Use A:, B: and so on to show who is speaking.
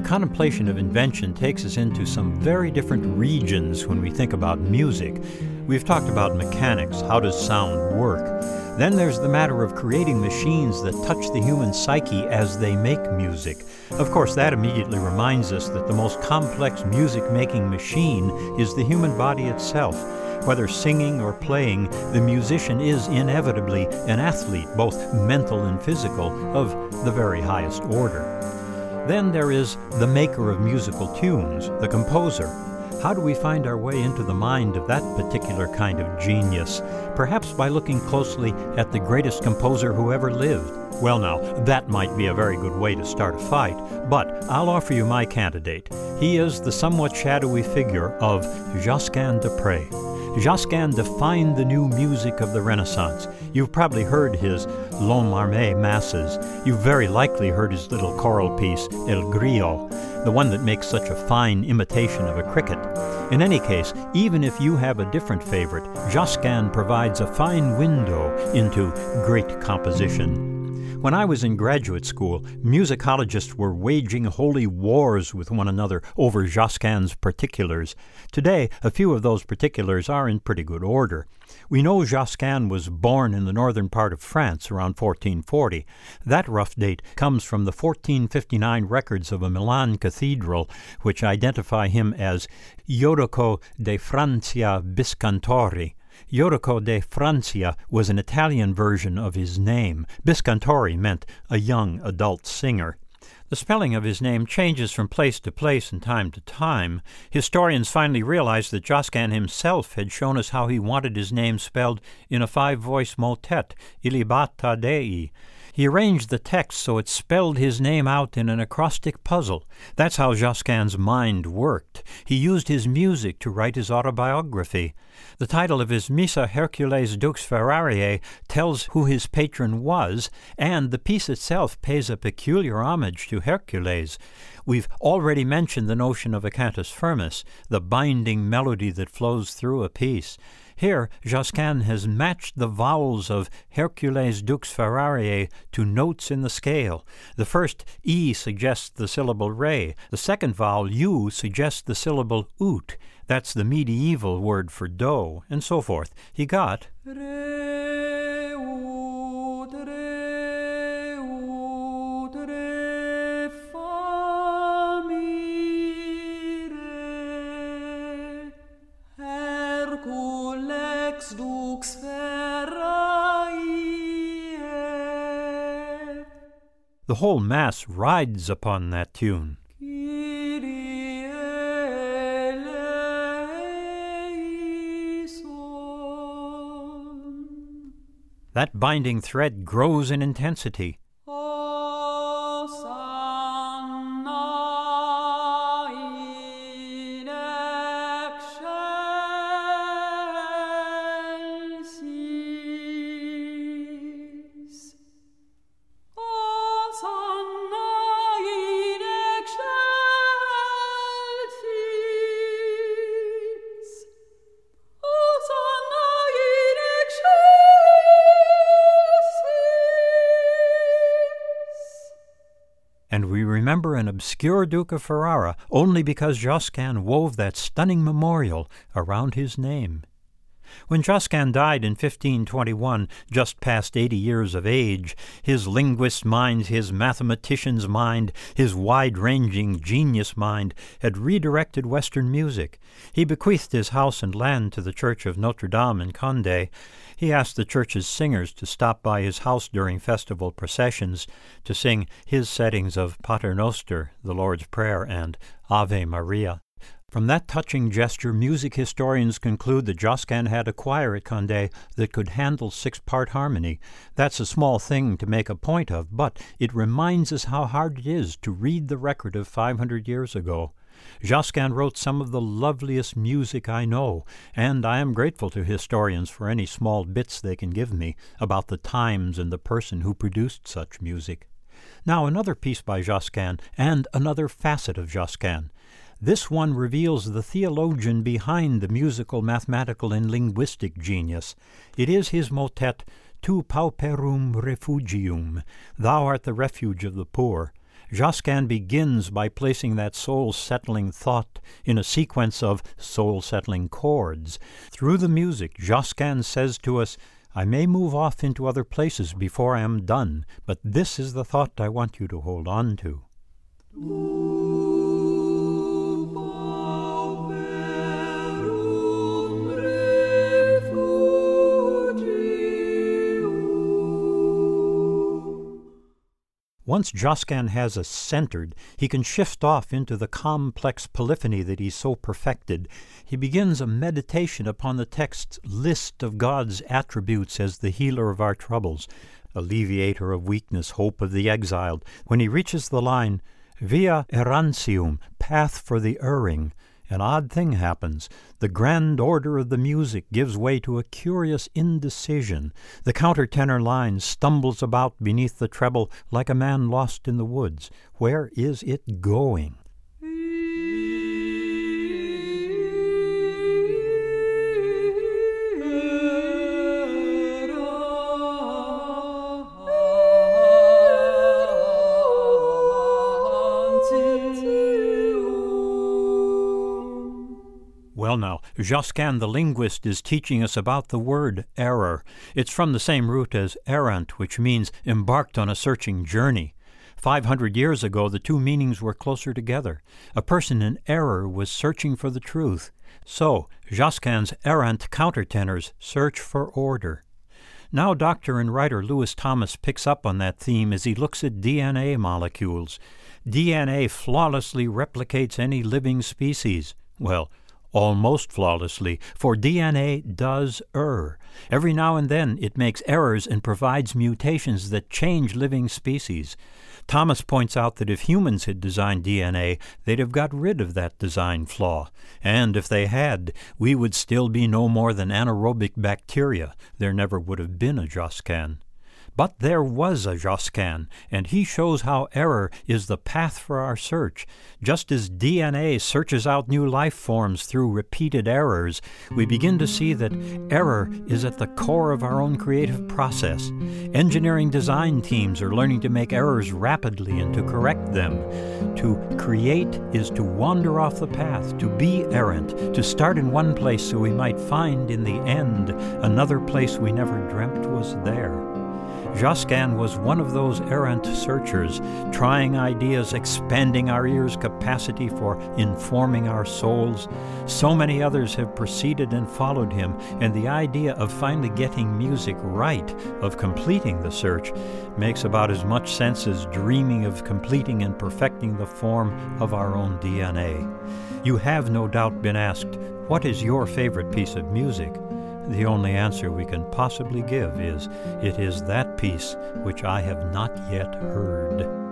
A: contemplation of invention takes us into some very different regions when we think about music. We've talked about mechanics, how does sound work? Then there's the matter of creating machines that touch the human psyche as they make music. Of course, that immediately reminds us that the most complex music-making machine is the human body itself. Whether singing or playing, the musician is inevitably an athlete, both mental and physical, of the very highest order. Then there is the maker of musical tunes, the composer. How do we find our way into the mind of that particular kind of genius? Perhaps by looking closely at the greatest composer who ever lived. Well now, that might be a very good way to start a fight, but I'll offer you my candidate. He is the somewhat shadowy figure of Josquin des Prez. Josquin defined the new music of the Renaissance. You've probably heard his L'Homme Armé masses. You've very likely heard his little choral piece, El Grillo, the one that makes such a fine imitation of a cricket. In any case, even if you have a different favorite, Josquin provides a fine window into great composition. When I was in graduate school, musicologists were waging holy wars with one another over Josquin's particulars. Today, a few of those particulars are in pretty good order. We know Josquin was born in the northern part of France around 1440. That rough date comes from the 1459 records of a Milan cathedral, which identify him as Iodico de Francia Biscantori. Iodico de Francia was an Italian version of his name. Biscantori meant a young adult singer. The spelling of his name changes from place to place and time to time. Historians finally realized that Josquin himself had shown us how he wanted his name spelled in a 5-voice motet, Ilibata Dei. He arranged the text so it spelled his name out in an acrostic puzzle. That's how Josquin's mind worked. He used his music to write his autobiography. The title of his Missa Hercules Dux Ferrariae tells who his patron was, and the piece itself pays a peculiar homage to Hercules. We've already mentioned the notion of a cantus firmus, the binding melody that flows through a piece. Here, Josquin has matched the vowels of Hercules Dux Ferrariae to notes in the scale. The first E suggests the syllable re. The second vowel, U, suggests the syllable ut. That's the medieval word for do, and so forth. He got re, ut, re, ut, re, fa, mi, re, Hercules Dux Ferrariae. The whole mass rides upon that tune. That binding thread grows in intensity. And we remember an obscure Duke of Ferrara only because Josquin wove that stunning memorial around his name. When Josquin died in 1521, just past 80 years of age, his linguist's mind, his mathematician's mind, his wide-ranging genius mind had redirected Western music. He bequeathed his house and land to the Church of Notre Dame in Condé. He asked the church's singers to stop by his house during festival processions to sing his settings of Pater Noster, the Lord's Prayer, and Ave Maria. From that touching gesture, music historians conclude that Josquin had a choir at Condé that could handle 6-part harmony. That's a small thing to make a point of, but it reminds us how hard it is to read the record of 500 years ago. Josquin wrote some of the loveliest music I know, and I am grateful to historians for any small bits they can give me about the times and the person who produced such music. Now another piece by Josquin, and another facet of Josquin. This one reveals the theologian behind the musical, mathematical, and linguistic genius. It is his motet, Tu pauperum refugium, Thou art the refuge of the poor. Josquin begins by placing that soul-settling thought in a sequence of soul-settling chords. Through the music, Josquin says to us, I may move off into other places before I am done, but this is the thought I want you to hold on to. Once Josquin has us centered, he can shift off into the complex polyphony that he's so perfected. He begins a meditation upon the text's list of God's attributes as the healer of our troubles, alleviator of weakness, hope of the exiled. When he reaches the line, Via errantium, path for the erring, an odd thing happens. The grand order of the music gives way to a curious indecision. The countertenor line stumbles about beneath the treble like a man lost in the woods. Where is it going? Well now, Josquin the linguist is teaching us about the word error. It's from the same root as errant, which means embarked on a searching journey. 500 years ago, the two meanings were closer together. A person in error was searching for the truth. So, Josquin's errant countertenors search for order. Now doctor and writer Lewis Thomas picks up on that theme as he looks at DNA molecules. DNA flawlessly replicates any living species. Well, almost flawlessly, for DNA does err. Every now and then it makes errors and provides mutations that change living species. Thomas points out that if humans had designed DNA, they'd have got rid of that design flaw. And if they had, we would still be no more than anaerobic bacteria. There never would have been a Josquin. But there was a Josquin, and he shows how error is the path for our search. Just as DNA searches out new life forms through repeated errors, we begin to see that error is at the core of our own creative process. Engineering design teams are learning to make errors rapidly and to correct them. To create is to wander off the path, to be errant, to start in one place so we might find in the end another place we never dreamt was there. Josquin was one of those errant searchers, trying ideas, expanding our ears' capacity for informing our souls. So many others have preceded and followed him, and the idea of finally getting music right, of completing the search, makes about as much sense as dreaming of completing and perfecting the form of our own DNA. You have no doubt been asked, what is your favorite piece of music? The only answer we can possibly give is, it is that piece which I have not yet heard.